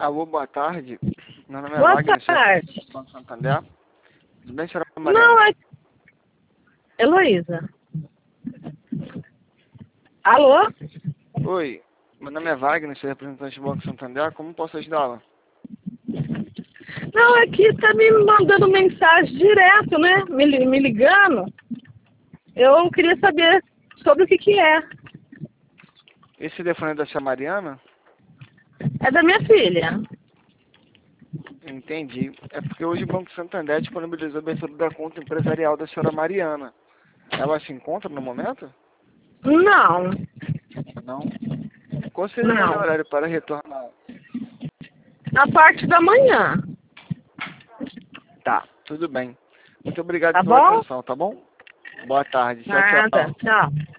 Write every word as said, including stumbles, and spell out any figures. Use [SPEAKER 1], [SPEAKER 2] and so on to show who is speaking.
[SPEAKER 1] Alô, boa tarde. Meu nome é
[SPEAKER 2] Boa
[SPEAKER 1] Wagner,
[SPEAKER 2] tarde.
[SPEAKER 1] senhor Banco Santander. Tudo bem, senhora Mariana?
[SPEAKER 2] Não, é... Heloísa. Alô?
[SPEAKER 1] Oi, meu nome é Wagner, sou representante do Banco Santander. Como posso ajudá-la?
[SPEAKER 2] Não, é que tá me mandando mensagem direto, né? Me, li- me ligando. Eu queria saber sobre o que que é.
[SPEAKER 1] Esse telefone é da senhora Mariana?
[SPEAKER 2] É da minha filha.
[SPEAKER 1] Entendi. É porque hoje o Banco Santander disponibilizou a abertura da conta empresarial da senhora Mariana. Ela se encontra no momento?
[SPEAKER 2] Não,
[SPEAKER 1] Não. Qual seria o melhor
[SPEAKER 2] não.
[SPEAKER 1] horário para retornar?
[SPEAKER 2] Na parte da manhã.
[SPEAKER 1] Tá, tudo bem. Muito obrigado
[SPEAKER 2] Tá
[SPEAKER 1] pela
[SPEAKER 2] bom?
[SPEAKER 1] atenção, tá bom? Boa tarde. Tchau,
[SPEAKER 2] Nada.
[SPEAKER 1] tchau.
[SPEAKER 2] Tchau.